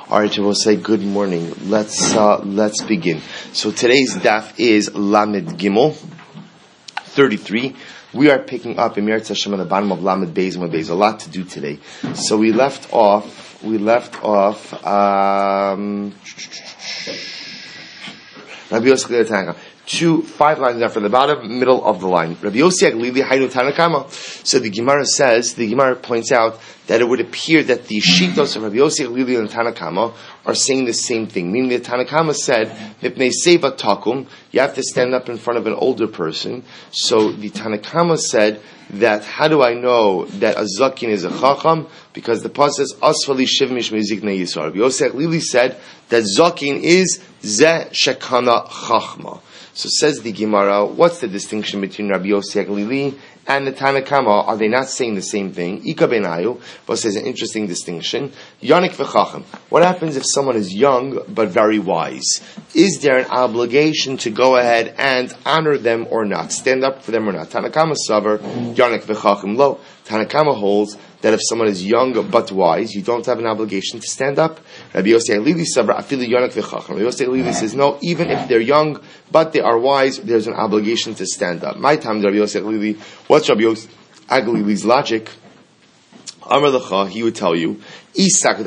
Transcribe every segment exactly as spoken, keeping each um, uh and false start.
All right, we'll say good morning. Let's uh, let's begin. So today's daf is Lamed Gimel thirty-three. We are picking up in Meretz Hashem on the bottom of Lamed Beis and Beis. A lot to do today. So we left off. We left off. Um, Rabbi Yossi Tanaka. Two, five lines after the bottom, middle of the line. Rabbi Yossi Aglili Hainu Tanakama. So the Gemara says, the Gemara points out that it would appear that the Shitos of Rabbi Yossi Aglili and Tanakama are saying the same thing. Meaning the Tanakama said, Mipnei Seva Takum, you have to stand up in front of an older person. So the Tanakama said that, how do I know that a Zakin is a Chacham? Because the Pasuk says, Asfali Shiv Mishmei Ziknei Yisrael. Rabbi Yossi Aglili said that Zakin is Ze Shekana Chachma. So says the Gemara, what's the distinction between Rabbi Yossi Aglili and the Tanakama? Are they not saying the same thing? Ika benayu, but says an interesting distinction. Yonik v'chacham. What happens if someone is young but very wise? Is there an obligation to go ahead and honor them or not? Stand up for them or not? Tanakama savar, yonik v'chacham lo. Tanakama holds that if someone is young but wise, you don't have an obligation to stand up. Rabbi Yossi Aglili savar, afilu yonik v'chacham. Rabbi Yossi Aglili says, no, even if they're young but they are wise, there's an obligation to stand up. My time, Rabbi Yossi Aglili, what's Rabbi Yossi Aglili's logic? Amar Lecha, he would tell you, if the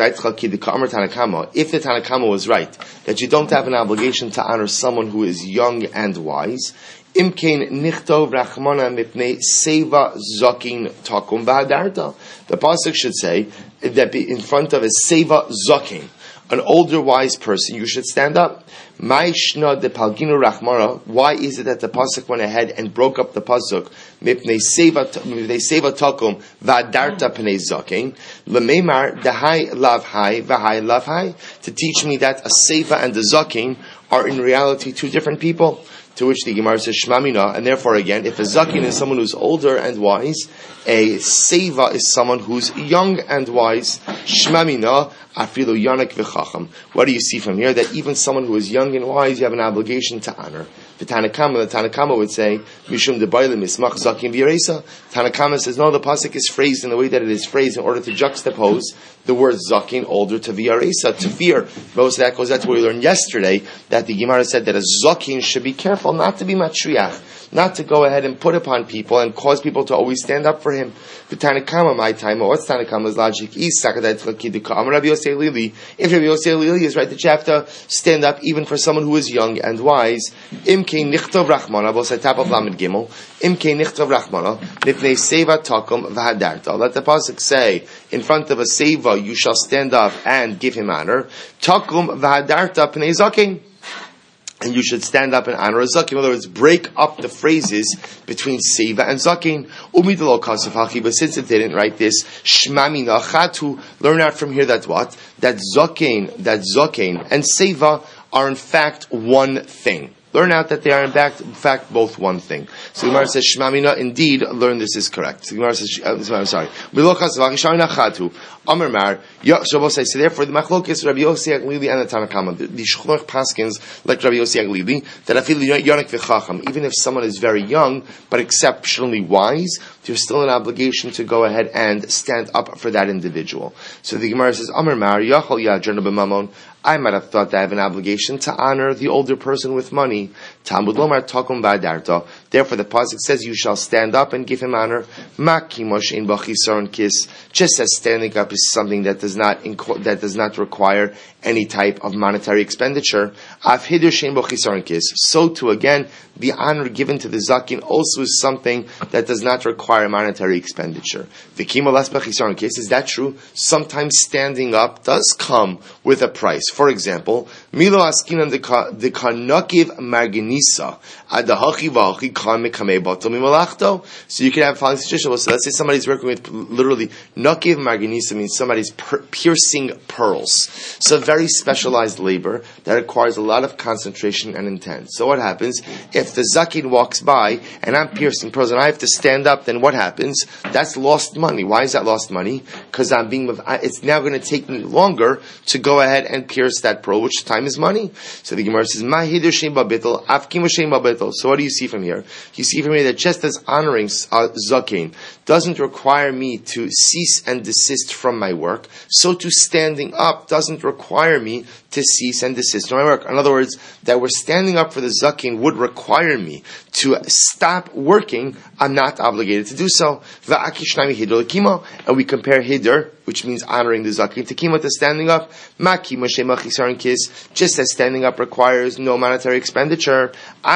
Tanakama was right, that you don't have an obligation to honor someone who is young and wise, Imkein nichtov rachmana mipnei seva zakin takum v'hadarta. The pasuk should say that in front of a seva zakin, an older wise person, you should stand up. Ma'ishna de palginu rachmara. Why is it that the pasuk went ahead and broke up the pasuk? Mipnei seva mipnei seva takum v'hadarta pnei zakin. Lemeimar dehai lav hai v'hai lav hai. To teach me that a seva and a zakin are in reality two different people. To which the Gemara says Shmamina, and therefore again, if a Zakin is someone who's older and wise, a Seva is someone who's young and wise. Shmamina, afilu yanak v'chacham. What do you see from here? That even someone who is young and wise, you have an obligation to honor. The Tanakama, the Tanakama would say, Mishum debayla mismach Zakin v'yaresa. Tanakama says, no, the pasuk is phrased in the way that it is phrased in order to juxtapose the word Zakin, older, to v'yaresa, to fear. Most of that goes, that's what we learned yesterday, that the Gemara said that a Zakin should be careful not to be matriach, not to go ahead and put upon people and cause people to always stand up for him. The Tanakama, my time, what's Tanakama's logic? If Rabbi Yossi Aglili is right, that you have to stand up even for someone who is young and wise. Imkei nichtov rachmana, we'll say top of Lamed Gimel. Imkei nichtov rachmana, nifnei seva takum v'hadarta. Let the pasuk say, in front of a seva, you shall stand up and give him honor. Takum v'hadarta pnei zakin. And you should stand up and honor a zakin. In other words, break up the phrases between seva and zakin. Umidalo kasafachi, but since it didn't write this, shmamina chatu, learn out from here that what? That zakin, that zakin and seva are in fact one thing. Learn out that they are in fact, in fact both one thing. So the Gemara says, Shmamina, indeed, learn this is correct. So the Gemara says, uh, I'm sorry. Amar Mar, so therefore the machlokes Rabbi Yossi Aglili and the Tanakama, the, the Shulchan Paskins like Rabbi Yossi Aglili, that I feel yonik v'chacham, even if someone is very young but exceptionally wise, there's still an obligation to go ahead and stand up for that individual. So the Gemara says, Amar Mar, Yachol Yadrona b'mamon, I might have thought that I have an obligation to honor the older person with money. Talmud Lomar takum v'hadarta. Therefore, the pasuk says, "You shall stand up and give him honor." Makimosh in b'chisaron kis. Just as standing up is something that does not inco- that does not require any type of monetary expenditure. Af hidush in b'chisaron kis. So too, again, the honor given to the zakin also is something that does not require monetary expenditure. V'kima las b'chisaron kis. Is that true? Sometimes standing up does come with a price. For example, Milo askinan de kanakiv marginisa adahachi v'achi kan mekamei bato mimalachto. So you can have following situation. So let's say somebody's working with literally nakiv marginisa means somebody's per- piercing pearls. So very specialized labor that requires a lot of concentration and intent. So what happens if the zakin walks by and I'm piercing pearls and I have to stand up? Then what happens? That's lost money. Why is that lost money? Because I'm being. It's now going to take me longer to go ahead and pierce that pearl, which time is money. So the Gemara says, "Ma hidur shein babitel, afkim shein babitel." So what do you see from here? You see from here that just as honoring uh, zaken doesn't require me to cease and desist from my work, so too standing up doesn't require me to cease and desist from my work. In other words, that we're standing up for the zaken would require me to stop working. I'm not obligated to do so. And we compare hider, which means honoring the zaken, to kima, to standing up. Just as standing up requires no monetary expenditure,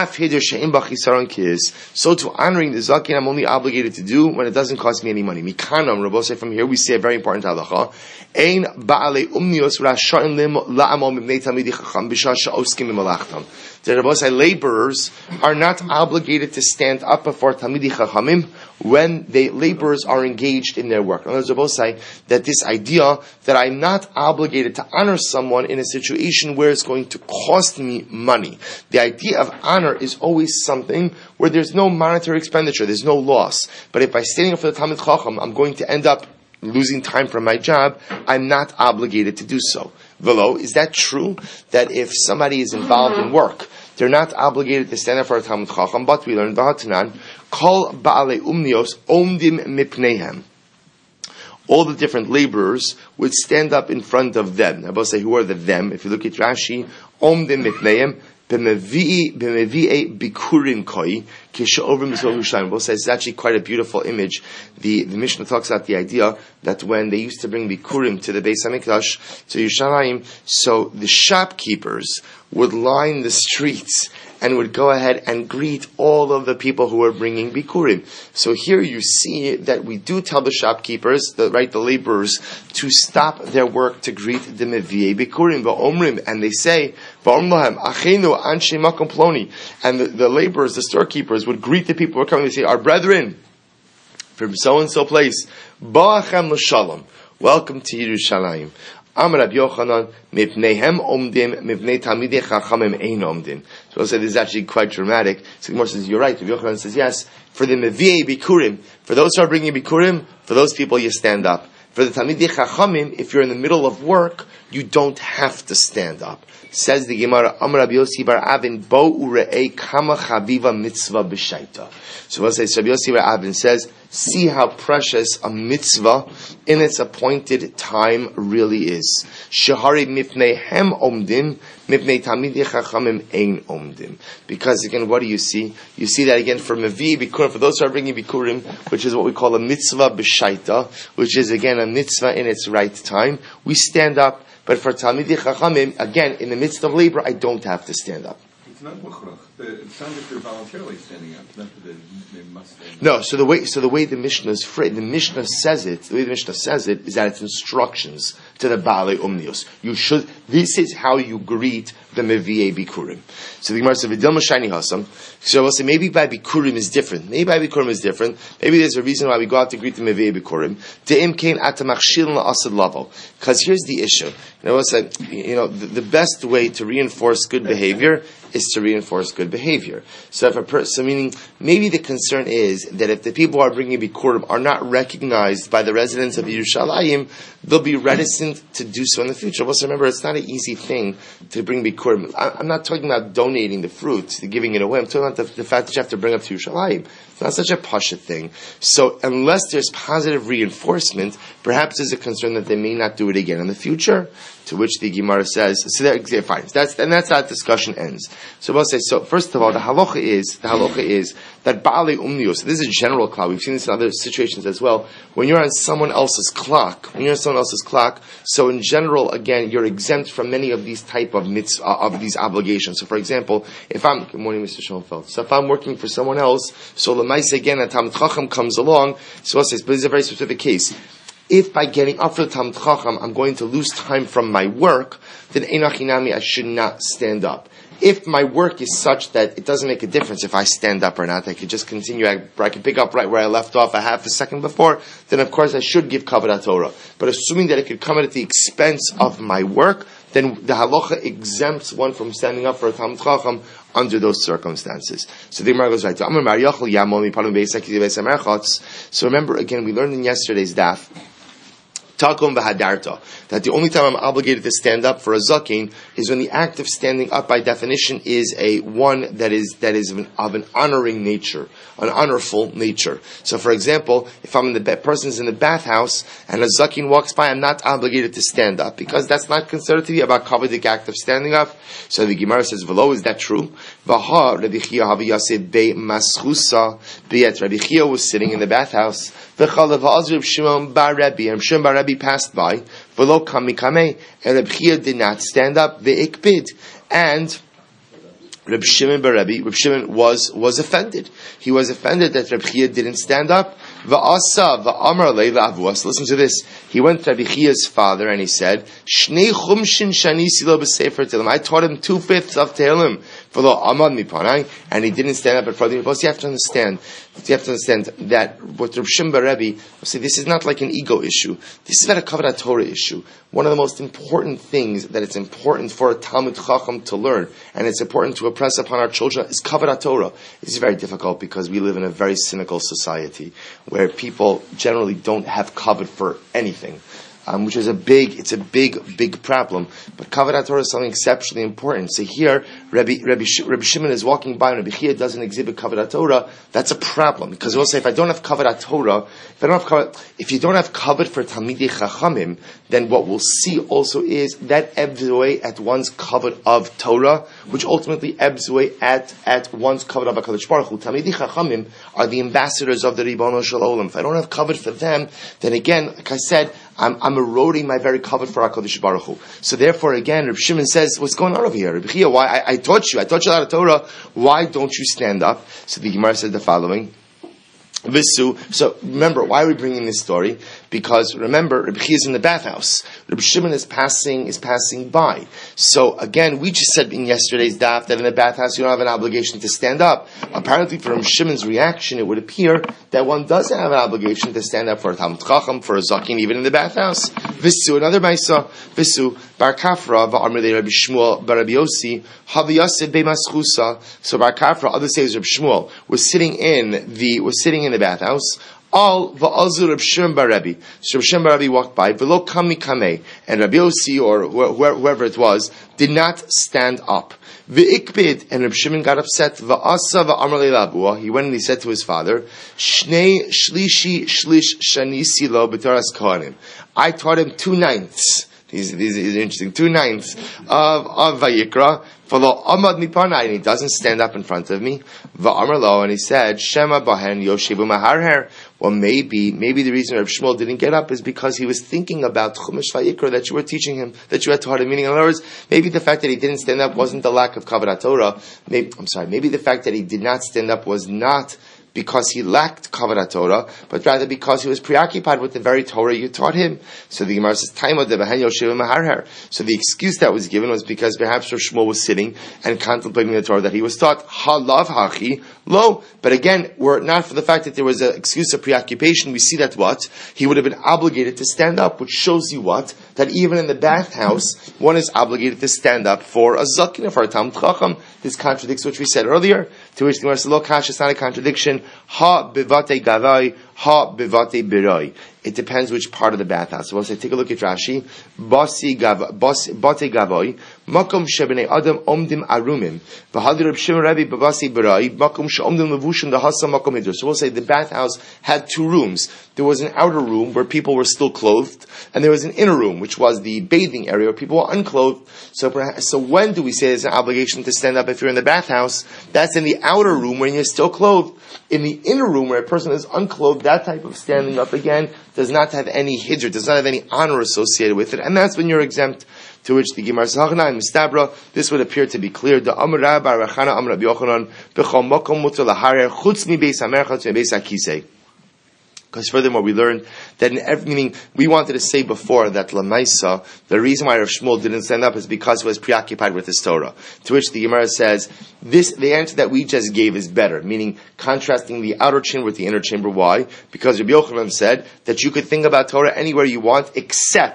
so to honoring the zaken I'm only obligated to do when it doesn't cost me any money. Mikanam, Rabbi say, from here we say a very important halacha. Ein ba'alei umnios rasha'im la'amol mibnei talmidei chacham b'shah she'oskim b'malachtam. The Rabbi say laborers are not obligated to stand up before talmidei chachamim when the laborers are engaged in their work. In other words, Rabbi say that this idea that I'm not obligated to honor someone in a situation where it's going to cost me money. The idea of honor is always something where there's no monetary expenditure, there's no loss. But if by standing up for the Talmid Chacham, I'm going to end up losing time from my job, I'm not obligated to do so. Velo, is that true? That if somebody is involved in work, they're not obligated to stand up for a Talmid Chacham, but we learned V'hatanan, Kol Ba'alei Umnios Omdim Mipneihem. All the different laborers would stand up in front of them. I will say, who are the them? If you look at Rashi, Omdim Mipneihem, B'mevi'e bikurim koi, kishe'ovrim Yisrael Yerushalayim. Both says it's actually quite a beautiful image. The, the Mishnah talks about the idea that when they used to bring bikurim to the Beis HaMikdash, to Yerushalayim, so the shopkeepers would line the streets and would go ahead and greet all of the people who are bringing bikurim. So here you see that we do tell the shopkeepers, the, right, the laborers, to stop their work to greet the mevi'ei bikurim, va'omrim, and they say, va'om lahem, achenu anshe makom ploni, and the, the laborers, the storekeepers, would greet the people who are coming. They say, our brethren from so and so place, ba'achem l'shalom, welcome to Yerushalayim. Amar Rabbi Yochanan, mipneihem omdim, mipnei talmidei chachamim ein omdim. So I said this is actually quite dramatic. So the Gemara says, you're right. Rabbi Yochanan says, yes, for the mevi'ei bikurim, for those who are bringing bikurim, for those people you stand up. For the talmidei chachamim, if you're in the middle of work, you don't have to stand up. Says the Gemara, Amar Rabbi Yossi bar Avin, bo ure'ei kama chaviva mitzvah b'shaita. So what says Rabbi Yossi bar Avin says, see how precious a mitzvah in its appointed time really is. Shehari mipnei hem omdim, mipnei talmidei chachamim ein omdim. Because again, what do you see? You see that again for mevi bikurim, for those who are bringing bikurim, which is what we call a mitzvah b'shaita, which is again a mitzvah in its right time. We stand up. But for Talmidei Chachamim, again, in the midst of labor, I don't have to stand up. It's not mukhrach. It sounds like they're voluntarily standing up, not that they, they must stand up. No, so the way so the way the Mishnah is phrased, the Mishnah says it, the way the Mishnah says it, is that it's instructions to the Baalei Umnios. You should, this is how you greet the Mevi'ei Bikurim. So the Gemara says, V'dilma shani hasam. So we'll say, maybe by Bikurim is different. Maybe by Bikurim is different. Maybe there's a reason why we go out to greet the Mevi'ei Bikurim. De'im kein atamachshil la'asad lavo. Because here's the issue. You know, we'll say, you know, the, the best way to reinforce good behavior is to reinforce good behavior. So if a person, meaning, maybe the concern is that if the people who are bringing Bikurim are not recognized by the residents of Yerushalayim, they'll be reticent to do so in the future. Also remember, it's not an easy thing to bring Bikurim. I'm not talking about donating the fruit, giving it away. I'm talking about the, the fact that you have to bring up to Yerushalayim. It's not such a pasha thing. So unless there's positive reinforcement, perhaps there's a concern that they may not do it again in the future. To which the Gemara says, so they're fine. That's, and that's how the discussion ends. So we'll say, so first of all, the halacha is, the halacha is that Baalei Umnios, this is a general clock, we've seen this in other situations as well, when you're on someone else's clock, when you're on someone else's clock, so in general, again, you're exempt from many of these type of mitzvah, of these obligations. So for example, if I'm, good morning, Mister Schoenfeld, so if I'm working for someone else, so L'maisa again, a Talmid Chacham comes along, so we'll say, but this is a very specific case. If by getting up for the Talmid Chacham, I'm going to lose time from my work, then Einachinami, I should not stand up. If my work is such that it doesn't make a difference if I stand up or not, I could just continue, I, I can pick up right where I left off a half a second before, then of course I should give Kavod Torah. But assuming that it could come at the expense of my work, then the halacha exempts one from standing up for a Talmid Chacham under those circumstances. So the Gemara goes right to, so remember again, we learned in yesterday's daf, Takum v'hadarta. That the only time I'm obligated to stand up for a zaken is when the act of standing up, by definition, is a one that is that is of an, of an honoring nature, an honorful nature. So, for example, if I'm in the person's in the bathhouse and a zaken walks by, I'm not obligated to stand up because that's not considered to be about kavodic act of standing up. So the Gemara says, "V'lo, is that true?" V'ha Rabbi Chia havi yaseh be maschusa. B'yet Rabbi Chia was sitting in the bathhouse. V'chalav ha'azrib Shimon bar Rabbi, and Shimon bar Rabbi passed by. V'lo kami kamei, and Rabbi Chia did not stand up. V'ikbid, and Rabbi Shimon bar Rabbi, Rabbi Shimon was was offended. He was offended that Rabbi Chia didn't stand up. Va'asa va'amar leila avuas. Listen to this. He went to Rabbi Chia's father and he said, "Shnei chumshin shani silo b'sefer Tehillim." I taught him two fifths of Tehillim for the amad mipanai, and he didn't stand up in front of me. But you have to understand, you have to understand that what Rabbi Shimon bar Rabbi say, this is not like an ego issue. This is about a kavod Torah issue. One of the most important things that it's important for a Talmud Chacham to learn, and it's important to impress upon our children, is kavod Torah. It's very difficult because we live in a very cynical society where people generally don't have kavod for anything. Um, which is a big, it's a big, big problem. But kavod Torah is something exceptionally important. So here, Rabbi, Rabbi, Rabbi Shimon is walking by and Rabbi Chia doesn't exhibit kavod Torah. That's a problem. Because we'll say, if I don't have kavod Torah, if I don't have kavod, if you don't have kavod for Talmidei Chachamim, then what we'll see also is that ebbs away at one's kavod of Torah, which ultimately ebbs away at, at one's kavod of HaKadosh Baruch Hu. Talmidei Chachamim are the ambassadors of the Ribono Shel Olam. If I don't have kavod for them, then again, like I said, I'm, I'm eroding my very kavod for HaKadosh Baruch Hu. So therefore, again, Rabbi Shimon says, what's going on over here? Rabbi Chia, why? I, I taught you, I taught you a lot of Torah. Why don't you stand up? So the Gemara said the following. Visu. So remember, why are we bringing this story? Because remember, Rabbi Chia is in the bathhouse. Rabbi Shimon is passing is passing by. So again, we just said in yesterday's daf that in the bathhouse you don't have an obligation to stand up. Apparently, from Shimon's reaction, it would appear that one does have an obligation to stand up for a Talmud Chacham, for a zaken, even in the bathhouse. Visu, another Maisa. Visu Bar Kafra va'amrei Rabbi Shmuel bar Rabbi Yossi haviyaseh b'maschusa. So Bar Kafra, other says Rabbi Shmuel was sitting in the was sitting in the bathhouse. All va'azur Rabbi Shimon bar Rabbi. So Rabbi Shimon bar Rabbi walked by. V'lo kami kamei, and Rabbi Yossi or whoever it was did not stand up. V'ikbid, and Rabbi Shimon got upset. Va'asa va'amar le'lavua. He went and he said to his father, Shnei shlishi shlish shani silo b'toras kohanim. I taught him two ninths. These, these, these are interesting. Two ninths of, of Vayikra. Follow Amad Mipanai, and he doesn't stand up in front of me. Va'amar lo, and he said, Shema bahen yoshevu maharher. Well, maybe, maybe the reason Reb Shmuel didn't get up is because he was thinking about Chumash Vayikra that you were teaching him, that you had taught him. Meaning, in other words, maybe the fact that he didn't stand up wasn't the lack of kavod Torah. Maybe, I'm sorry, maybe the fact that he did not stand up was not because he lacked kavod Torah, but rather because he was preoccupied with the very Torah you taught him. So the Gemara says, "Taimo de b'hen yoshev maharher." So the excuse that was given was because perhaps Rav Shmuel was sitting and contemplating the Torah that he was taught. Halav hachi lo. But again, were it not for the fact that there was an excuse of preoccupation, we see that what? He would have been obligated to stand up, which shows you what? That even in the bathhouse, one is obligated to stand up for a zaken, for a Talmud Chacham. This contradicts what we said earlier, to which the Gemara says, "Lo kash," it's not a contradiction. Ha bivate gavai, ha bivate birai. It depends which part of the bathhouse. So we'll say, take a look at Rashi. Basi gav, bate gavai, makom shebnei adam omdim arumim. V'hadi Reb Shimon Rabbi b'basi birai, makom sheomdim levushim dahasa makom hidur. So we'll say the bathhouse had two rooms. There was an outer room where people were still clothed, and there was an inner room, which was the bathing area where people were unclothed. So, perhaps, so when do we say there's an obligation to stand up if you're in the bathhouse? That's in the outer room when you're still clothed. In the inner room where a person is unclothed, that type of standing up again does not have any hidr, does not have any honor associated with it, and that's when you're exempt. To which the Gemara says, "Mistabra." This would appear to be clear. The Amar Rabbi Rachana Amar Rabbi Yochanan b'chol makom mutar laharer chutz mi beis hamerchat mi beis hakisei. Because furthermore, we learned that in every, meaning, we wanted to say before that Lamaisa, the reason why Rav Shmuel didn't stand up is because he was preoccupied with his Torah. To which the Gemara says, this, the answer that we just gave is better, meaning contrasting the outer chamber with the inner chamber. Why? Because Rabbi Yochanan said that you could think about Torah anywhere you want except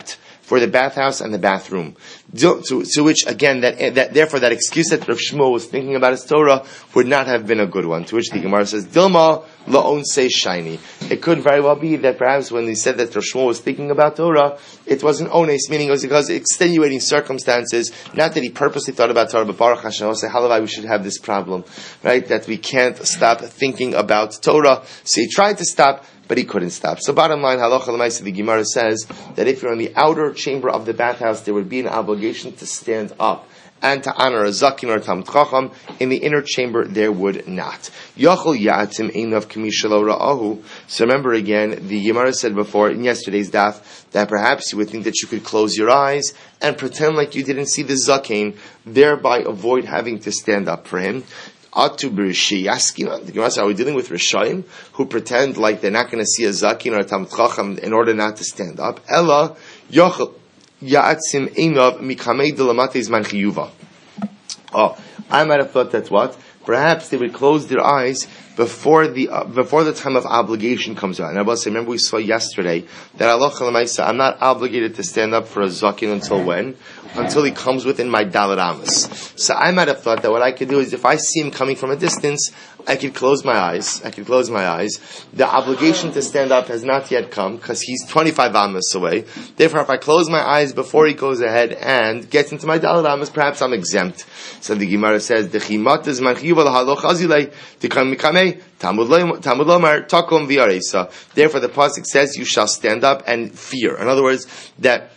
for the bathhouse and the bathroom. To, to, to which, again, that, that therefore that excuse that Rav Shmuel was thinking about his Torah would not have been a good one. To which the Gemara says, Dilma la'on say shiny. It could very well be that perhaps when he said that Rav Shmuel was thinking about Torah, it was an ones, meaning it was because of extenuating circumstances, not that he purposely thought about Torah, but Baruch Hashem, I say, halavai, we should have this problem, right? That we can't stop thinking about Torah. So he tried to stop, but he couldn't stop. So bottom line, halacha l'maisa, the Gemara says that if you're in the outer chamber of the bathhouse, there would be an obligation to stand up and to honor a zakin or a talmid chacham. In the inner chamber, there would not. Yachol ya'atim einav kamishalo ra'ahu. So remember again, the Gemara said before in yesterday's daf that perhaps you would think that you could close your eyes and pretend like you didn't see the zakin, thereby avoid having to stand up for him. Atu b'rishi yaskina. The Gemara says, are we dealing with Rishayim who pretend like they're not going to see a zakin or a talmid chacham in order not to stand up? Ella yachol ya'atzim einav mikamei delamate zman chiyuva. Oh, I might have thought that's what? Perhaps they would close their eyes before the uh, before the time of obligation comes out. And I was saying, remember we saw yesterday that Allah Chalamaysa, I'm not obligated to stand up for a zakin until when? Until he comes within my dalet amas. So I might have thought that what I could do is if I see him coming from a distance, I could close my eyes. I could close my eyes. The obligation to stand up has not yet come because he's twenty-five amas away. Therefore, if I close my eyes before he goes ahead and gets into my dalet amas, perhaps I'm exempt. So the Gemara says, "Dechimat is man chiyuv lahaloch azilei tikam mikamei tamud lomar takom v'aresa." Therefore, the pasuk says, "You shall stand up and fear." In other words, that.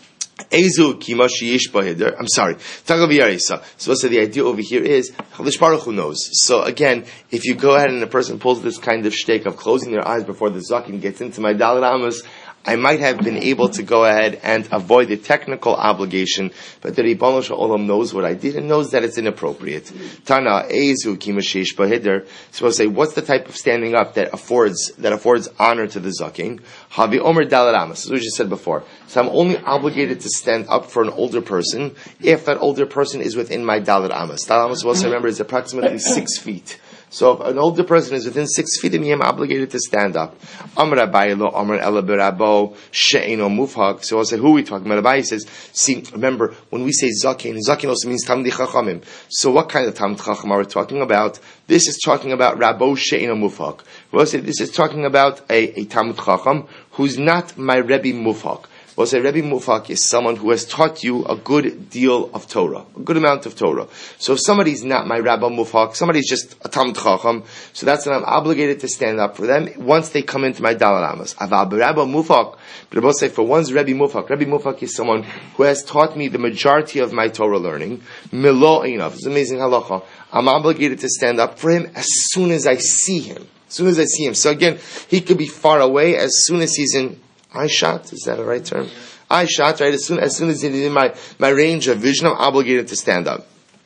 Ezu kimashi yish bahider. I'm sorry. Tagaviyarisa. So, so the idea over here is Chalish Baruch Hu knows. So again, if you go ahead and a person pulls this kind of shtick of closing their eyes before the zakin gets into my dalet amos, I might have been able to go ahead and avoid the technical obligation, but the Ribono Shel Olam knows what I did and knows that it's inappropriate. Tana Ezu Kimashish Bahider. So I'll say, what's the type of standing up that affords that affords honor to the zakin? Havi Omer Dalet Amos. As we just said before. So I'm only obligated to stand up for an older person if that older person is within my Dalet Amos. Dalet Amos, we'll also remember, is approximately six feet. So if an older person is within six feet of me, I'm obligated to stand up. Amar Abaye lo Amar Ela Berabo She'eno Mufhak. So I'll say, who are we talking about? Abaye says, see, remember, when we say Zakin, Zakin also means Talmidei Chachamim. So what kind of Talmid Chacham are we talking about? This is talking about Rabo She'eno Mufhak. We'll say, this is talking about a, a Talmid Chacham who's not my Rebbe Mufhak. We'll say Rebbe Mufhak is someone who has taught you a good deal of Torah, a good amount of Torah. So if somebody's not my Rabbi Mufhak, somebody's just a Talmid Chacham, so that's when I'm obligated to stand up for them once they come into my dalet amos. Aval Rabbi Mufhak, but we'll say for one's Rebbe Mufhak, Rebbe Mufhak is someone who has taught me the majority of my Torah learning. Milo enough. It's amazing halacha. I'm obligated to stand up for him as soon as I see him. As soon as I see him. So again, he could be far away as soon as he's in eye shot, is that a right term? Eye shot, right? As soon as soon as it's in my, my range of vision, I'm obligated to stand up.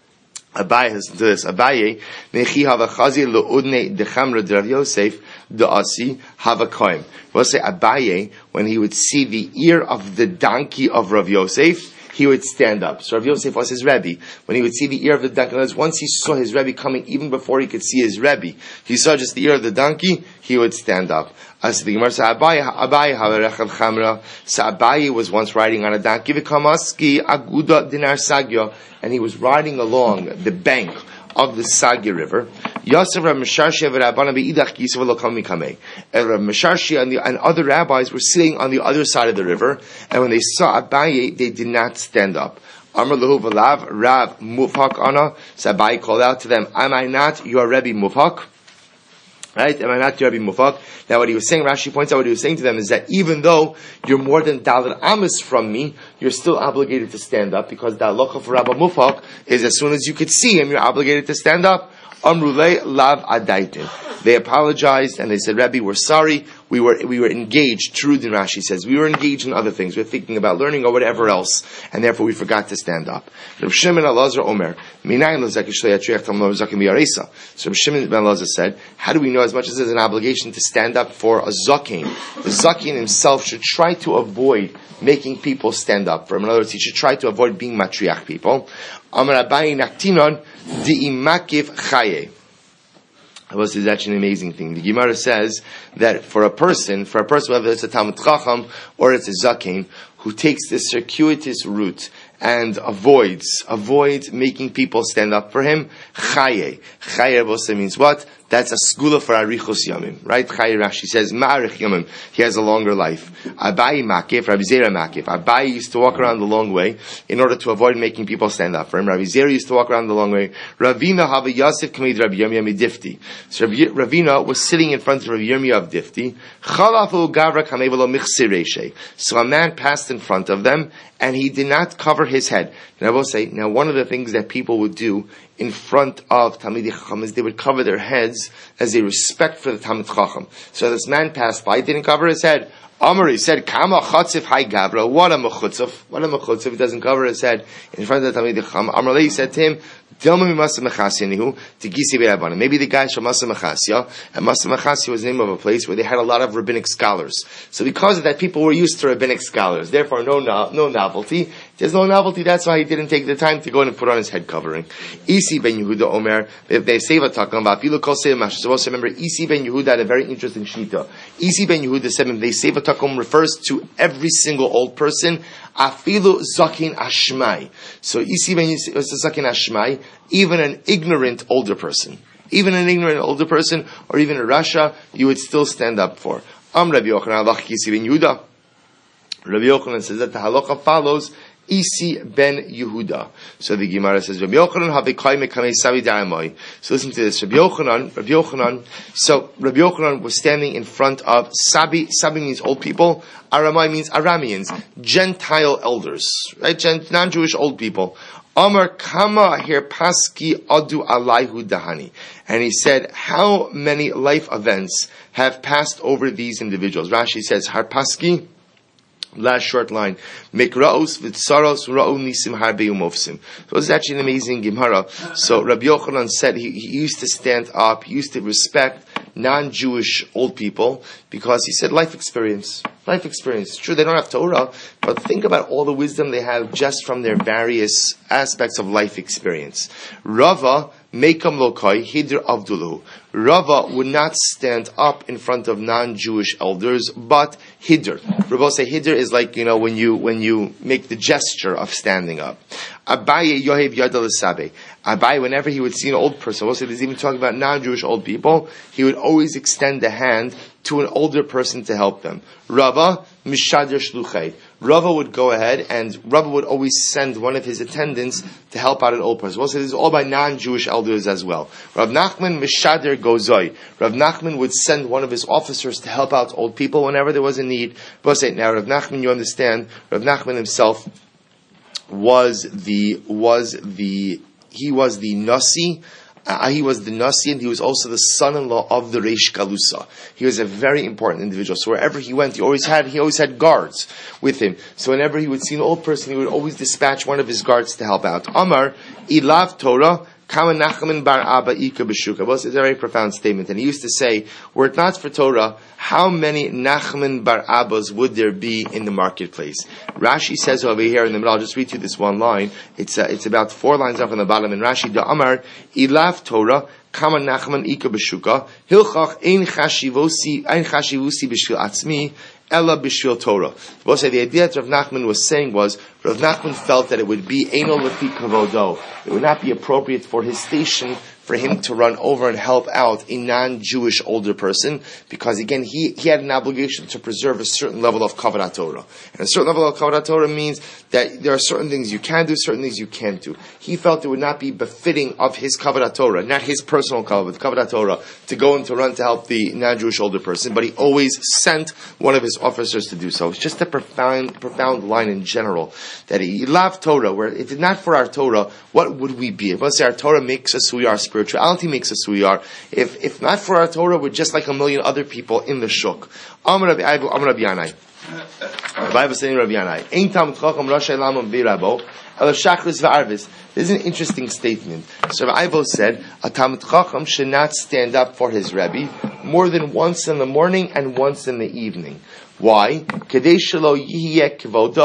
Abaye has to this. Abaye, nechi havachazi le'udne dechamra d'Rav Yosef da'asi havakoim. We'll say Abaye, when he would see the ear of the donkey of Rav Yosef, he would stand up. So Rav Yosef was his Rebbe. When he would see the ear of the donkey, once he saw his Rebbe coming, even before he could see his Rebbe, he saw just the ear of the donkey, he would stand up. As the Gemara says, Abaye, Abaye, Havarechav Chamra. So Abaye was once riding on a donkey, V'kamaski Aguda Dinar Sagya, and he was riding along the bank of the Sagya River. Yosef Rav Mesharshi Rabbana beidach Yisrael lo kal mikamei. And Rav Mesharshi and, and other rabbis were sitting on the other side of the river, and when they saw Abaye, they did not stand up. Amar lehu v'lav Rav Mufhak ana. So Abaye called out to them, "Am I not your Rebbe Mufhak? Right? Am I not your Rebbe Mufhak?" Now what he was saying, Rashi points out what he was saying to them is that even though you're more than Dalet Amos from me, you're still obligated to stand up, because the halacha for Rabbi Mufhak is as soon as you could see him, you're obligated to stand up. Amrulei lav adaitin. They apologized and they said, Rebbe, we're sorry. We were we were engaged. Trudin Rashi says we were engaged in other things. We we're thinking about learning or whatever else, and therefore we forgot to stand up. Rav Shimon Elazar Omer. So Rav Shimon ben Elazar said, how do we know as much as there's an obligation to stand up for a zakin? The zakin himself should try to avoid making people stand up for him. In other words, he should try to avoid being matriach people. Amar Abaye naktinon di'imakiv chaye. This is actually an amazing thing. The Gemara says that for a person, for a person, whether it's a Talmid Chacham or it's a Zaken, who takes the circuitous route and avoids, avoids making people stand up for him, chaye. Chaye Rabosa means what? That's a skula for arichos yamim, right? Chaye Rashi says, ma'arich yamim, he has a longer life. Abayi makif, Rabbi Zera makif. Abayi used to walk around the long way in order to avoid making people stand up for him. Rabbi Zera used to walk around the long way. Ravina hava Yosef kamid Rabbi Yirmiyah midifti. So Rabbi Ravina was sitting in front of Rabbi Yirmiyah of Difti. Chalafu gavra kamevelo michsireshe. So a man passed in front of them, and he did not cover his head. And I will say, now one of the things that people would do in front of Talmidei Chacham is they would cover their heads as a respect for the Talmid Chacham. So this man passed by, didn't cover his head. Amari said, Kama chatzif hai gavra, what a mechutzif, what a mechutzif, he doesn't cover his head in front of the Talmidei Chacham. Amarlei said to him, Maybe the guy from Masa Mechasya, and Masa Mechasya was the name of a place where they had a lot of rabbinic scholars. So because of that, people were used to rabbinic scholars. Therefore, no no, no novelty. There's no novelty. That's why he didn't take the time to go in and put on his head covering. Isi ben Yehuda Omer, if they say talking about Filu Kol Seva Mash. So also remember, Isi ben Yehuda had a very interesting shita. Isi ben Yehuda said, if they say Takum refers to every single old person. Afilu zakin ashmai. So Isi ben Yehuda zakin ashmai. Even an ignorant older person, even an ignorant older person, or even a Rasha, you would still stand up for. Am Rabbi Yochanan alach Isi ben Yehuda. Rabbi Yochanan says that the halacha follows Isi ben Yehuda. So the Gemara says, Rabbi Yochanan havekai mekamei savi da'amai. So listen to this. Rabbi Yochanan, Rabbi Yochanan, so Rabbi Yochanan was standing in front of Sabi. Sabi means old people. Aramai means Arameans, Gentile elders, right? Gent- non-Jewish old people. Amar kama hirpaski adu alaihu dahani. And he said, how many life events have passed over these individuals? Rashi says, harpaski, last short line, mikraos v'tsaros ra'u nisim harbe umofsim. So this is actually an amazing Gemara. So Rabbi Yochanan said he, he used to stand up, he used to respect non-Jewish old people because he said life experience. Life experience. It's true, they don't have Torah, but think about all the wisdom they have just from their various aspects of life experience. Rava, Mekam Lokai, Hidr Avdulu. Rava would not stand up in front of non-Jewish elders, but Hidr. Rava say Hidr is like, you know, when you, when you make the gesture of standing up. Abaye Yohev Yadal Sabe. Abaye, whenever he would see an old person, also he's even talking about non-Jewish old people, he would always extend a hand to an older person to help them. Rava, Mishader Shluchai. Rava would go ahead and Rava would always send one of his attendants to help out an old person. Also, this is all by non-Jewish elders as well. Rav Nachman, Mishader Gozoi. Rav Nachman would send one of his officers to help out old people whenever there was a need. Now, Rav Nachman, you understand, Rav Nachman himself was the, was the, he was the Nasi. Uh, he was the Nasi, and he was also the son-in-law of the Reish Galusa. He was a very important individual. So wherever he went, he always had he always had guards with him. So whenever he would see an old person, he would always dispatch one of his guards to help out. Amar ilav Torah. Kama Nachman bar Abba Ika B'shuka. Well, it's a very profound statement. And he used to say, were it not for Torah, how many Nachman bar Abbas would there be in the marketplace? Rashi says over here in the middle, I'll just read you this one line. It's uh, it's about four lines up on the bottom. And Rashi, da Amar, Ilav Torah, Kama Nachman Ika B'shuka, Hilchach ein chashivusi, ein chashivusi b'shvil atzmi, Ella b'shvil Torah. We'll say the idea that Rav Nachman was saying was, Rav Nachman felt that it would be Eino Lefi Kavodo. It would not be appropriate for his station for him to run over and help out a non-Jewish older person, because again, he, he had an obligation to preserve a certain level of Kavod Torah. And a certain level of Kavod Torah means that there are certain things you can do, certain things you can't do. He felt it would not be befitting of his Kavod Torah, not his personal Kavod, Kavod Torah, to go and to run to help the non-Jewish older person, but he always sent one of his officers to do so. It's just a profound, profound line in general, that he loved Torah, where if it's not for our Torah, what would we be? If let's say our Torah makes us who we are, spirituality makes us who we are. If if not for our Torah, we're just like a million other people in the shuk. Amar Rabbi Yanai. The Bible is saying Rabbi Yanai. Ein Talmid Chacham Rashay Lamam V'Rabo El Shachris V'Arvis. This is an interesting statement. So Rabbi Ivo said, a Talmid Chacham should not stand up for his Rebbe more than once in the morning and once in the evening. Why? Kedei shelo yihye kvodo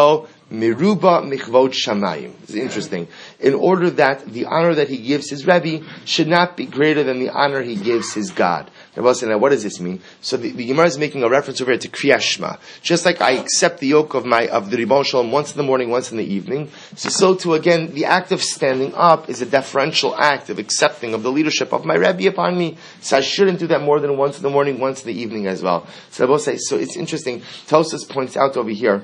Miruba michvod shamayim. It's interesting. In order that the honor that he gives his Rebbe should not be greater than the honor he gives his God. Now, what does this mean? So the, the Gemara is making a reference over here to Kriyas Shema. Just like I accept the yoke of my of the Ribbon Shalom once in the morning, once in the evening, so so too again, the act of standing up is a deferential act of accepting of the leadership of my Rebbe upon me. So I shouldn't do that more than once in the morning, once in the evening as well. So I will say, so it's interesting. Tosas points out over here.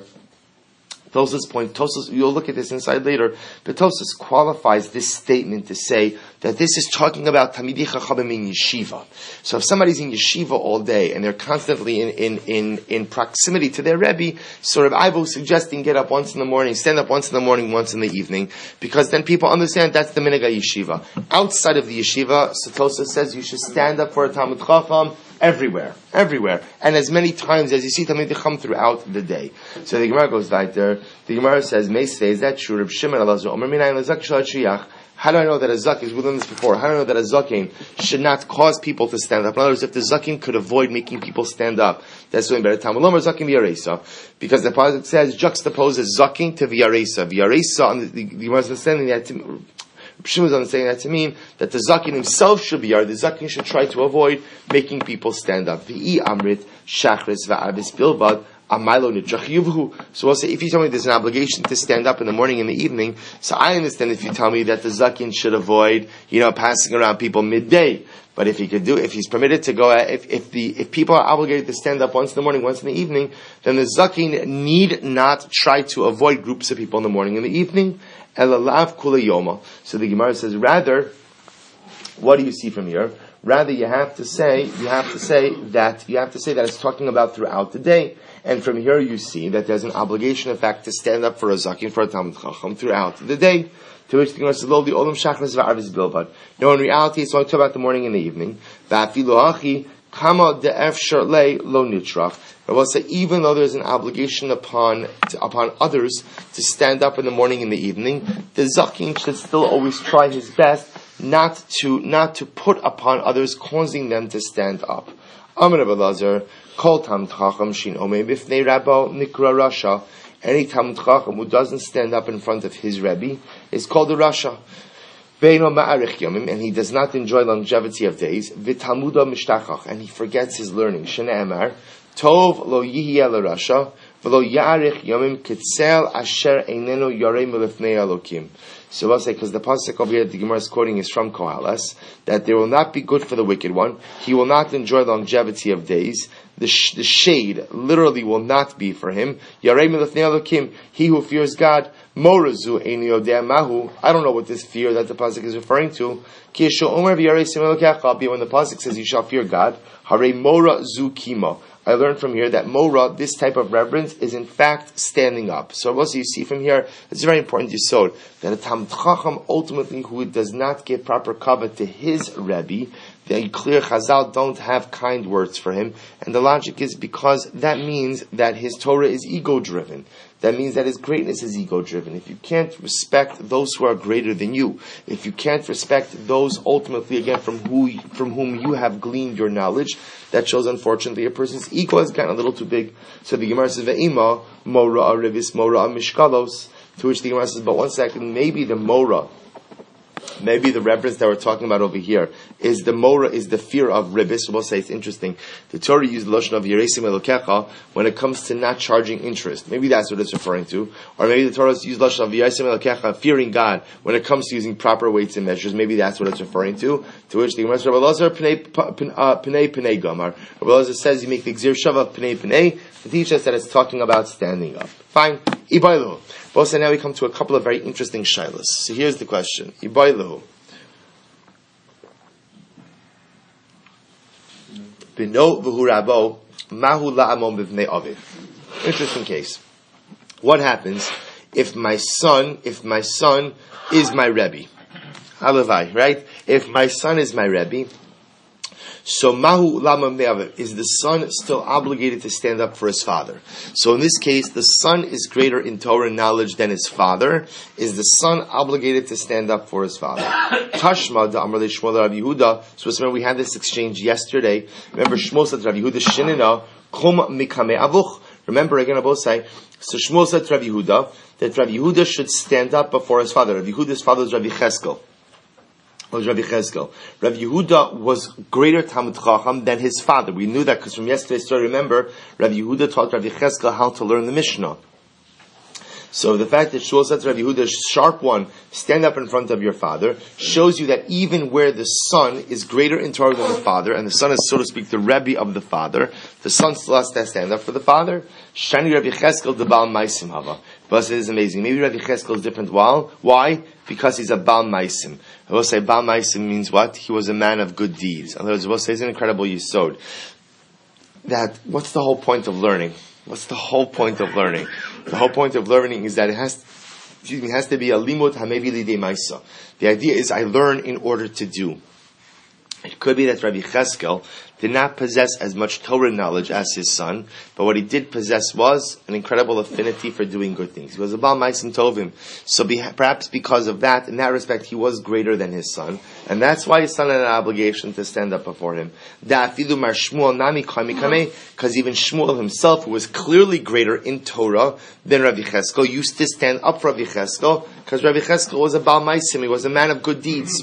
Tosas point, Tosas, you'll look at this inside later, but Tosas qualifies this statement to say that this is talking about Talmidei Chachamim in yeshiva. So if somebody's in yeshiva all day and they're constantly in, in, in, in proximity to their Rebbe, so Reb Ivo is suggesting get up once in the morning, stand up once in the morning, once in the evening, because then people understand that's the minhag yeshiva. Outside of the yeshiva, so Tosas says you should stand up for a Talmid Chacham everywhere, everywhere, and as many times as you see Talmidei Chacham throughout the day. So the Gemara goes right there. The Gemara says, "Meisvei, is that true?" Reb Shimon Elazar Omer Minayin Lezak Shal Shiyach. How do I know that a zakin, we've learned this before, how do I know that a zakin should not cause people to stand up? In other words, if the zakin could avoid making people stand up, that's doing better. Talmud Lomer zakin v'yaresa. Because the pasuk says, juxtaposes zakin to v'yaresa. V'yaresa, the Gemara is understanding that to, Shimon is understanding that to mean that the zakin himself should be yar. The zakin should try to avoid making people stand up. V'i amrit shachris v'avis bilbad. So we'll say, if you tell me there's an obligation to stand up in the morning and the evening, so I understand if you tell me that the zakin should avoid, you know, passing around people midday. But if he could do, if he's permitted to go, if, if the, if people are obligated to stand up once in the morning, once in the evening, then the zakin need not try to avoid groups of people in the morning and the evening. Elalav kula yoma. So the Gemara says, rather, what do you see from here? Rather, you have to say, you have to say that, you have to say that it's talking about throughout the day. And from here you see that there's an obligation, in fact, to stand up for a zakin, for a Talmid Chacham throughout the day. To which the Gemara says, "Lo the olam shachris va'arvis bilvad." No, in reality, it's only about the morning and the evening. Va'afilu hachi kama de'efshar le lo nitrach. I will say, even though there's an obligation upon to, upon others to stand up in the morning and the evening, the zakin should still always try his best not to not to put upon others, causing them to stand up. Amar Reb Elazar, Kol Talmid Chacham shin omei bifnei Rabbo nikra rasha. Any Talmid Chacham who doesn't stand up in front of his Rebbe is called a rasha. Ve'eno ma'arich yomim, and he does not enjoy longevity of days. V'talmudo mishtachach, and he forgets his learning. Shnei Amar, Tov lo yihiyeh l'rasha, v'lo ya'arich yomim kitzel asher einenu yorei milifnei Elokim. So I'll say, because the pasuk over here the Gemara is quoting is from Koheles, that there will not be good for the wicked one. He will not enjoy longevity of days. The, sh- the shade literally will not be for him. Yarei milifnei Elokim, he who fears God. Morazu eini yodeh mahu. I don't know what this fear that the pasuk is referring to. Ki yeshul omer v'yarei sim elokecha. When the pasuk says you shall fear God, harei mora zu kimo. I learned from here that mora, this type of reverence, is in fact standing up. So also you see from here, it's very important yisod, that a Talmid Chacham ultimately who does not give proper kavod to his Rebbe, the clear Chazal don't have kind words for him, and the logic is because that means that his Torah is ego-driven. That means that his greatness is ego-driven. If you can't respect those who are greater than you, if you can't respect those ultimately, again, from who from whom you have gleaned your knowledge, that shows, unfortunately, a person's ego has gotten a little too big. So the Gemara says, "Ve'ima mora arivis mora mishkalos." To which the Gemara says, "But one second, maybe the mora." Maybe the reference that we're talking about over here is the mora, is the fear of ribis. So we'll say it's interesting. The Torah used the lashon of yiresim elokecha when it comes to not charging interest. Maybe that's what it's referring to. Or maybe the Torah used the lashon of yiresim elokecha, fearing God, when it comes to using proper weights and measures. Maybe that's what it's referring to. To which the Gemara says, Reb Elazar pnei pnei gamar. Reb Elazar says you make the gzir shava pnei pnei to teach us that it's talking about standing up. Fine. Ibailu. But now we come to a couple of very interesting shilas. So here's the question. Ibailu. Bino v'hu rabo mahu la'amon b'vnei aviv. Interesting case. What happens if my son, if my son is my Rebbe? Halavai, right? If my son is my Rebbe, so mahu lama me'aviv, is the son still obligated to stand up for his father? So in this case, the son is greater in Torah knowledge than his father. Is the son obligated to stand up for his father? Tashma da Amar le Shmuel Rav Yehuda. So remember we had this exchange yesterday. Remember Shmuel said Rav Yehuda Shinina kum mikame avuch. Remember again, I both say, so Shmuel said to Rabbi Yehuda that Rabbi Yehuda should stand up before his father. Rabbi Yehuda's father was Rabbi Cheskel. Was Rabbi Cheskel. Rabbi Yehuda was greater Talmid Chacham than his father. We knew that because from yesterday's story, remember, Rabbi Yehuda taught Rabbi Cheskel how to learn the Mishnah. So the fact that Shmuel said to Rabbi Yehuda, sharp one, stand up in front of your father, shows you that even where the son is greater in Torah than the father, and the son is, so to speak, the Rebbe of the father, the son still has to stand up for the father. Shani Rabbi Cheskel the Baal Maisim Hava. But it is amazing. Maybe Rabbi Cheskel is different. Why? Because he's a Baal Maisim. I will say Baal Maisim means what? He was a man of good deeds. In other words, I will say it's an incredible yisod. That, what's the whole point of learning? What's the whole point of learning? The whole point of learning is that it has, excuse me, has to be a limud hamevi lidei maisa. The idea is I learn in order to do. It could be that Rabbi Cheskel did not possess as much Torah knowledge as his son, but what he did possess was an incredible affinity for doing good things. He was a Baal Maisim Tovim. So be, perhaps because of that, in that respect, he was greater than his son. And that's why his son had an obligation to stand up before him. Because even Shmuel himself, who was clearly greater in Torah than Rabbi Cheskel, used to stand up for Rabbi Cheskel, because Rabbi Cheskel was a Baal Maisim, he was a man of good deeds.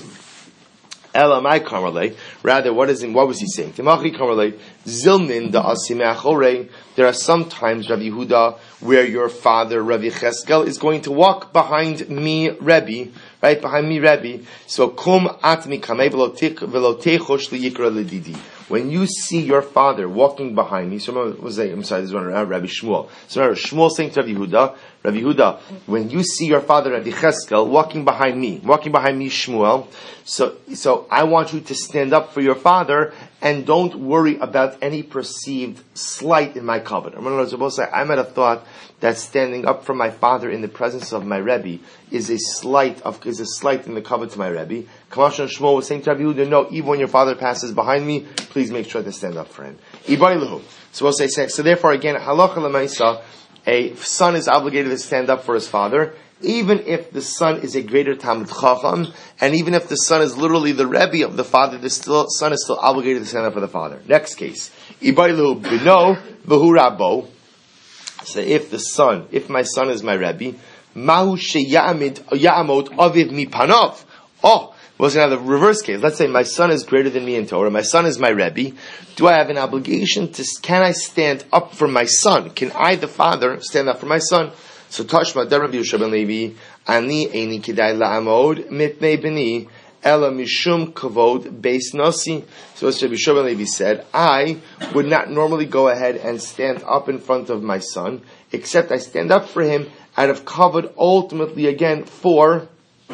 Elamai Kamarle. Rather, what is in, what was he saying? Timachi Kamarle. Zilmin da Asimachore. There are some times, Rabbi Yehuda, where your father, Rabbi Cheskel, is going to walk behind me, Rebbe, right behind me, Rebbe. So kum atmi kamei velotechosh liyikra ledidi. When you see your father walking behind me, so remember, was I, I'm sorry, this is one uh, Rabbi Shmuel. So remember, Shmuel saying to Rabbi Yehuda, Rabbi Yehuda, when you see your father Rabbi Cheskel walking behind me, walking behind me, Shmuel, so so I want you to stand up for your father and don't worry about any perceived slight in my covenant. I'm going to say, I might have thought that standing up for my father in the presence of my Rebbe is a slight of is a slight in the covenant to my Rebbe. Kamash and Shmuel was saying to Rabbi Yehuda, no, even when your father passes behind me, please make sure to stand up for him. So we'll say, so therefore again, halacha l'maisa, a son is obligated to stand up for his father, even if the son is a greater Talmid Chacham, and even if the son is literally the Rebbe of the father, the still, son is still obligated to stand up for the father. Next case. Ibailu bino v'hu rabo. So if the son, if my son is my Rebbe, mahu sheyamid ya'amot aviv mi panov. Oh, was another reverse case. Let's say my son is greater than me in Torah. My son is my Rebbe. Do I have an obligation to, can I stand up for my son? Can I, the father, stand up for my son? So Tashma, da Rabbi Yosha ben Levi, ani eini kidai la'amod mitnei bini, ela mishum kavod beis nasi. So as Rabbi Yosha ben Levi said, I would not normally go ahead and stand up in front of my son, except I stand up for him out of kavod, ultimately again, for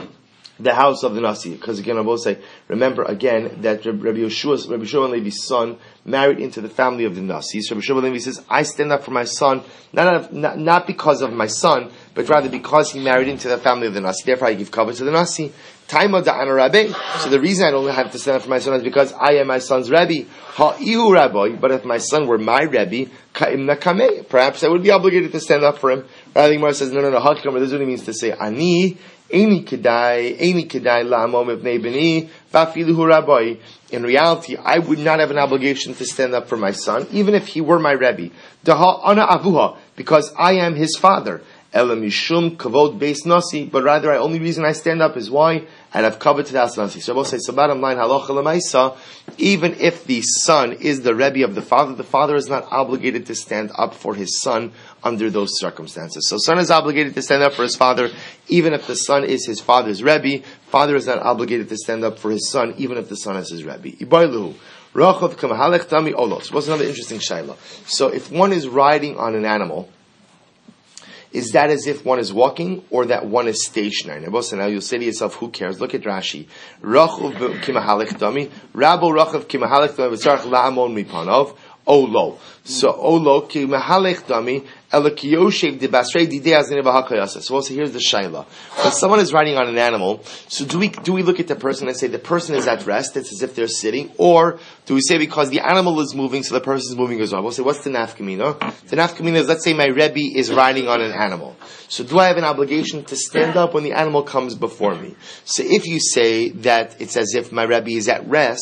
the house of the Nasi. Because again, I will say, remember again that Rabbi Yoshua's, Rabbi Yeshua ben Levi's son married into the family of the Nasi. So Rabbi Yeshua ben Levi says, I stand up for my son, not, of, not, not because of my son, but rather because he married into the family of the Nasi. Therefore I give cover to the Nasi. Taima da'ana Rabbi. So the reason I don't have to stand up for my son is because I am my son's Rebbe. Ha'ihu Rabbi. But if my son were my Rebbe, ka'im nakameh, perhaps I would be obligated to stand up for him. Rather, the Gemara says, no, no, no, Hakam, this is what it means to say, Ani, Eini kedai, Eini kedai la'amo mevnei b'ni, va'afiluhu Rabbi. In reality, I would not have an obligation to stand up for my son, even if he were my Rebbe. Daha ana avuha, because I am his father. Ela mishum kavod beis nasi, but rather, the only reason I stand up is why? And I've covered to the house nasi. So I will say, so bottom line, halacha l'maisa, even if the son is the Rebbe of the father, the father is not obligated to stand up for his son under those circumstances. So son is obligated to stand up for his father, even if the son is his father's Rebbe. Father is not obligated to stand up for his son, even if the son is his Rebbe. Ibailuhu. Rachav kamahalech tami olos. What's another interesting shaila? So if one is riding on an animal, is that as if one is walking or that one is stationary? Now you'll say to yourself, who cares? Look at Rashi. Rachav kimahalech tami. Rabo rachav kimahalech tami v'tzarach la'amon mipanov. Olo. So, Olo, ki mahalech dami, ela ki yoshev de basrei didei azine v'hakayasa. So also here's the shaila. When someone is riding on an animal, so do we, do we look at the person and say the person is at rest, it's as if they're sitting, or do we say because the animal is moving, so the person is moving as well? We'll say, what's the nafkamina? The nafkamina is, let's say my Rebbe is riding on an animal. So do I have an obligation to stand up when the animal comes before me? So if you say that it's as if my Rebbe is at rest,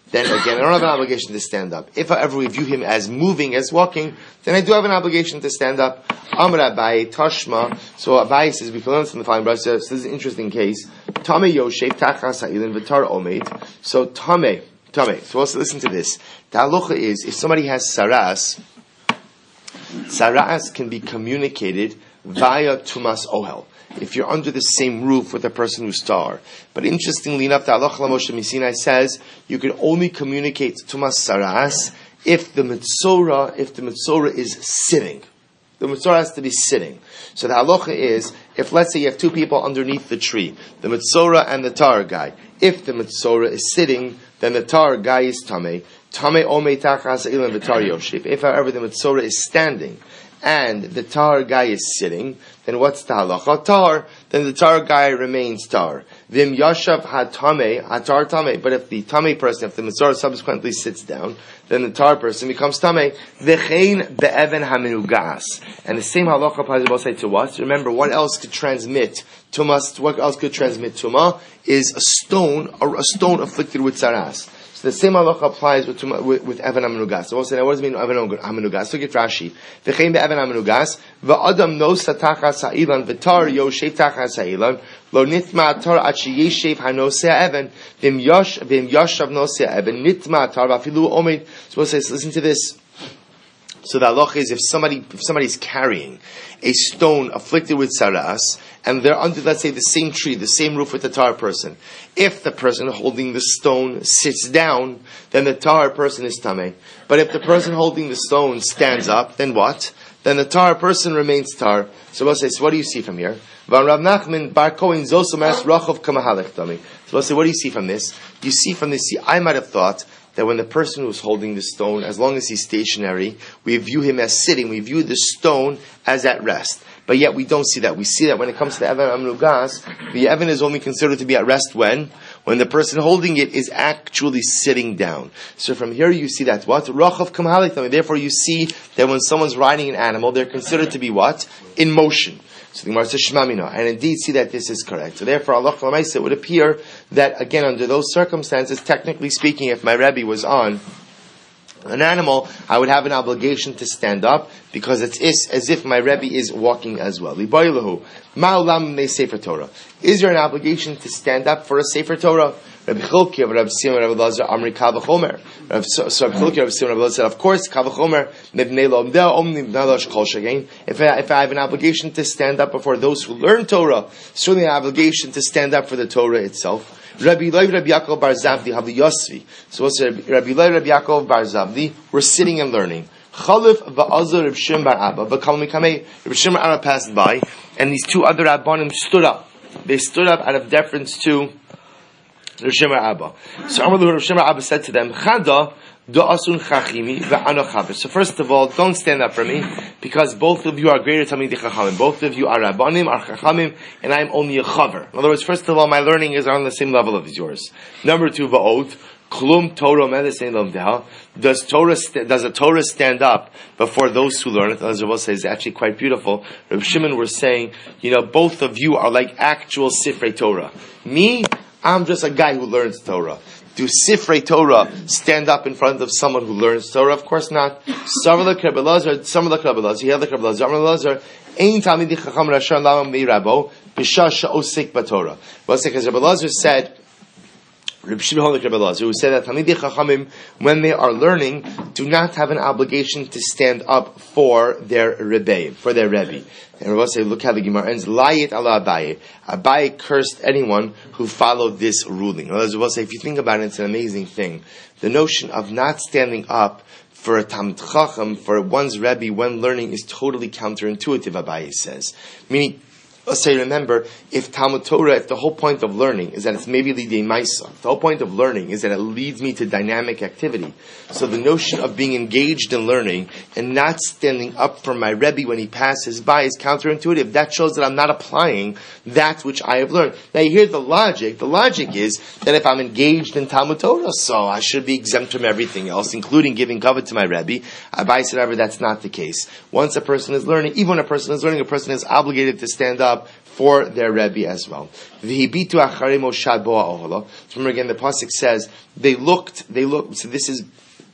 then again, I don't have an obligation to stand up. If I ever view him as moving, as walking, then I do have an obligation to stand up. Amr Abaye, Tashma. So Abaye says, we can learn from the following brother. So this is an interesting case. Tame Yoshev, Tachas Ha'ilin, V'tar Omeid. So Tame, Tame. So also listen to this. The halacha is, if somebody has saras, saras can be communicated via Tumas Ohel. If you're under the same roof with a person who's star. But interestingly enough, the Halacha Moshe Misinai says you can only communicate Tumas Saras if the Mitzora, if the Mitzora is sitting. The Mitzora has to be sitting. So the Halacha is, if let's say you have two people underneath the tree, the Mitzora and the Tar guy. If the Mitzora is sitting, then the Tar guy is Tameh. Tameh Omei Tachas Ilan V'Tar Yoshif. If however the Mitzora is standing, and the tar guy is sitting, then what's the halacha? Tar, then the tar guy remains tar. Vim yashav hatame, hatar tame. But if the tame person, if the mitzvah subsequently sits down, then the tar person becomes tame. V'chein be'even haminugas. And the same halacha applies to to what? Remember, what else could transmit tumas? What else could transmit tuma? Is a stone, or a stone afflicted with saras. So the same halacha applies with with, with Evan Amenugas. So we'll say, now what does it mean Evan Amenugas? Look at Rashi. V'chein be'Evan Amenugas, v'adam nosa tachas ha'ilan, v'tar yoshev tachas ha'ilan, lo nitma atar achi yeshev hanoseh Evan, v'im yosh, v'im yoshav noseh Evan, nitma atar v'afilu omed. So we'll say, so listen to this. So the halacha is if somebody, if somebody's carrying a stone afflicted with saras, and they're under, let's say, the same tree, the same roof with the tar person. If the person holding the stone sits down, then the tar person is tameh. But if the person holding the stone stands up, then what? Then the tar person remains tar. So we'll say, so what do you see from here? So we'll say, what do you see from this? You see from this, see, I might have thought that when the person who's holding the stone, as long as he's stationary, we view him as sitting, we view the stone as at rest. But yet we don't see that. We see that when it comes to Evan Amnugas, the Evan is only considered to be at rest when? When the person holding it is actually sitting down. So from here you see that what? Rachav Kamhalitami. Therefore you see that when someone's riding an animal, they're considered to be what? In motion. So the Gemara says Shmamina, and indeed see that this is correct. So therefore, Allah L'maisa, it would appear that again under those circumstances, technically speaking, if my Rebbe was on an animal, I would have an obligation to stand up because it's as if my Rebbe is walking as well. Is there an obligation to stand up for a Sefer Torah? Rabbi Chilki, Rabbi Simon, Rabbi Lazar, Amri Kavachomer. So Rabbi Chilki, Rabbi Simon, Rabbi Lazar said, of course, Kavachomer, Mibnei Lo Omdeh, Omni Nalash Kol Shagain. If I, if I have an obligation to stand up before those who learn Torah, certainly an obligation to stand up for the Torah itself. Rabbi Eloi, Rabbi Yaakov Bar Zavdi, Havi Yosvi. So what's Rabbi Eloi, Rabbi Yaakov Bar Zavdi? We're sitting and learning. Chalif va'azar Rabbi Shimon Bar Abba, v'kal mikamei. Rabbi Shimon Bar Abba passed by, and these two other Rabbanim stood up. They stood up out of deference to Rabbi Shimon Bar Abba. So Rabbi Shimon Bar Abba said to them, Chada da'asun chachimi va'ano chaver. So first of all, don't stand up for me, because both of you are greater Talmidei Chachamim. Both of you are Rabbanim, are Chachamim, and I'm only a chaver. In other words, first of all, my learning is on the same level as yours. Number two, va'ot. Klum Torah medicine lomdeha. Does Torah st- does a Torah stand up before those who learn it? As Rabbi says, it's actually quite beautiful. Rabbi Shimon was saying, you know, both of you are like actual Sifrei Torah. Me, I'm just a guy who learns Torah. Do Sifrei Torah stand up in front of someone who learns Torah? Of course not. Some of the Rabbi Lazar, some of the Rabbi Lazar, he had the Rabbi Lazar, Rabbi Lazar, Ein Talmidei Chacham Rashan Lama Meirabo B'Shah Sha'osik B'Torah. Well, because Rabbi Lazar said, Rabbi Shimon Rabbi Lazar, who said that Talmidei Chachamim, when they are learning, do not have an obligation to stand up for their Rebbe, for their Rebbe. And Rabbi say, look how the Gemara ends. Layit ala Abaye. Abaye cursed anyone who followed this ruling. Rabbi say, if you think about it, it's an amazing thing. The notion of not standing up for a Talmid Chacham, for one's Rebbe when learning, is totally counterintuitive, Abaye says. Meaning, let's say, remember, if Talmud Torah, if the whole point of learning is that it's maybe lidei maisa, the whole point of learning is that it leads me to dynamic activity. So the notion of being engaged in learning and not standing up for my Rebbe when he passes by is counterintuitive. That shows that I'm not applying that which I have learned. Now you hear the logic. The logic is that if I'm engaged in Talmud Torah, so I should be exempt from everything else, including giving covet to my Rebbe. Abai said, however, that's not the case. Once a person is learning, even when a person is learning, a person is obligated to stand up for their Rebbe as well. V'hibitu acharei Moshe boa ohala. Remember again, the pasuk says they looked. They looked. So this is.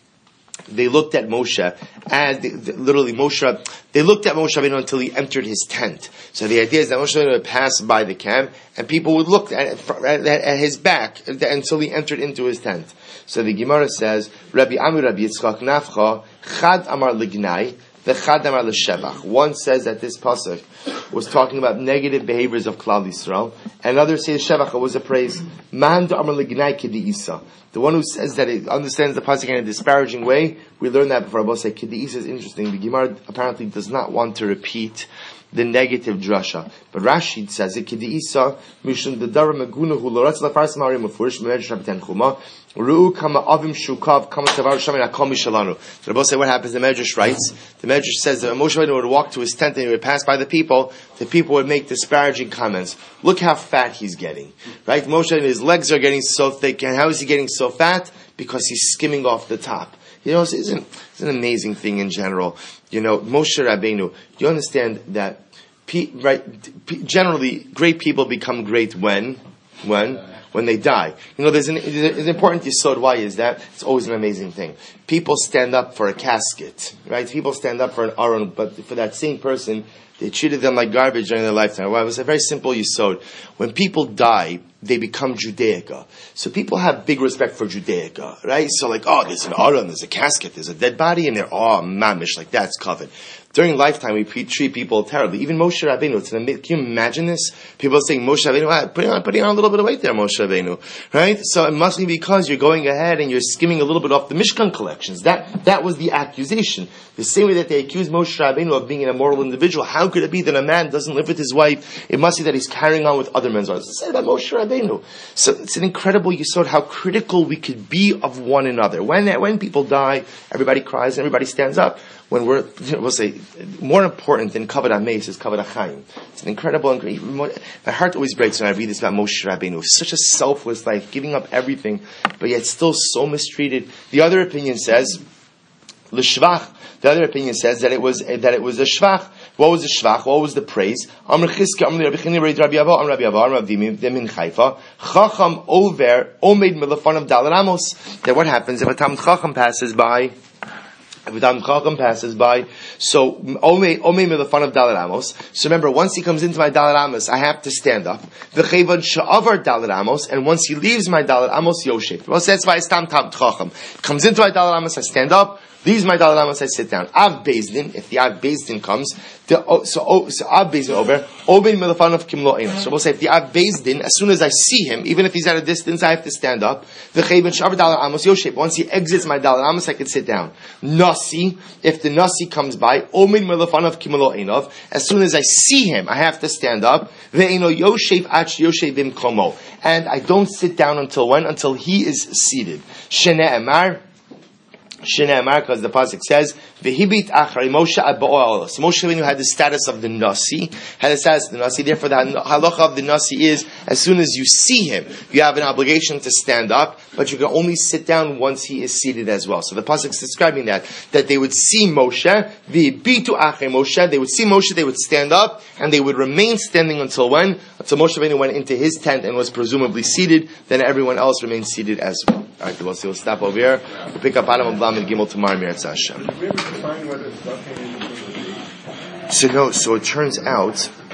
They looked at Moshe as the, the, literally Moshe. They looked at Moshe Rabbeinu until he entered his tent. So the idea is that Moshe Rabbeinu would pass by the camp, and people would look at, at, at his back until he entered into his tent. So the Gemara says, Rabbi Amir Rabbi Yitzchak Nafcha Chad Amar Lignai. The Chad Amar L'Shevach. One says that this pasuk was talking about negative behaviors of Klal Yisrael, and others say Shevach was a praise. Man Amar Lignai Kedi Isa. The one who says that it understands the pasuk in a disparaging way, we learned that before. Abba say Kedi Isa is interesting. The Gemara apparently does not want to repeat the negative drasha, but Rashid says it Kedi Isa Mishun the Dara Meguna Hu Loratz LaFars Marim Mufurish Memedrash Rabbeinu Chuma. Ru'u kama avim shukav kama tavar shamin akom mishalanu. So Rabbi say what happens. The Medrash writes. The Medrash says that Moshe Rabbeinu would walk to his tent and he would pass by the people. The people would make disparaging comments. Look how fat he's getting. Right? Moshe Rabbeinu, his legs are getting so thick, and how is he getting so fat? Because he's skimming off the top. You know, it's, it's, an, it's an amazing thing in general. You know, Moshe Rabbeinu. You understand that? Pe, right? Pe, generally, great people become great when, when. when they die. You know, there's an, there's an important yesod. Why is that? It's always an amazing thing. People stand up for a casket, right? People stand up for an aron, but for that same person, they treated them like garbage during their lifetime. Well, it was a very simple yesod. When people die, they become Judaica. So people have big respect for Judaica, right? So like, oh, there's an aron, there's a casket, there's a dead body in there. Oh, mamish, like that's covered. During lifetime, we treat people terribly. Even Moshe Rabbeinu. It's an, can you imagine this? People are saying, Moshe Rabbeinu, ah, putting on, putting on a little bit of weight there, Moshe Rabbeinu. Right? So it must be because you're going ahead and you're skimming a little bit off the Mishkan collections. That, that was the accusation. The same way that they accused Moshe Rabbeinu of being an immoral individual. How could it be that a man doesn't live with his wife? It must be that he's carrying on with other men's wives. It's said about Moshe Rabbeinu. So it's an incredible yesod how critical we could be of one another. When, when people die, everybody cries and everybody stands up. When we're, we'll say, more important than Kavod HaMeis is Kavod HaChaim. It's an incredible and great, my heart always breaks when I read this about Moshe Rabbeinu. Such a selfless life, giving up everything, but yet still so mistreated. The other opinion says, L'shvach, the other opinion says that it was, that it was a shvach. What was the shvach? What was the praise? Amr Chizkiah, Amr Rabbi Chini, Rabbi Abba, Amr Rabbi Abba, Amr Rabbi Min Haifa, Chacham over, Omed Milafon of Dal Ramos. That what happens if a Talmid Chacham passes by, if a Talmid Chacham passes by, so Omei Omei Milafon of Dal Ramos. So remember, once he comes into my Dal Ramos, I have to stand up. V'cheivad she'avar Dal Ramos, and once he leaves my Dal Ramos, Yoshef. Well, so that's why it's Tam Talmid Chacham. Comes into my Dal Ramos, I stand up. Leaves my Dal Ramos, I sit down. Av Bezdin, if the Av Bezdin comes, the, oh, so, oh, so Av Bezdin over, Obei Milafon of Kimlo Ein. So we'll say if the Av Bezdin, as soon as I see him, even if he's at a distance, I have to stand up. The Chayvin Shavar Dal Ramos Yoshep. Once he exits my Dal Ramos, I can sit down. Nasi, if the Nasi comes by, Obei Milafon of Kimlo Einov. As soon as I see him, I have to stand up. Ve'eno Yoshep Ach Yoshep Bim Komo. And I don't sit down until when? Until he is seated. Shene Emar. Shnei Amar, because the pasuk says, "V'hibit achrei Moshe ad ba'ol." So Moshe Rabbeinu had the status of the Nasi, had the status of the Nasi. Therefore, the halacha of the Nasi is, as soon as you see him, you have an obligation to stand up, but you can only sit down once he is seated as well. So the pasuk is describing that that they would see Moshe, v'hibitu achrei Moshe. They would see Moshe, they would stand up, and they would remain standing until when? Until Moshe Rabbeinu went into his tent and was presumably seated. Then everyone else remained seated as well. All right, we'll see. We'll stop over here. We'll pick up Adam and Gimel tomorrow, Mirat Hashem. Did we ever define whether it's So no, so it turns out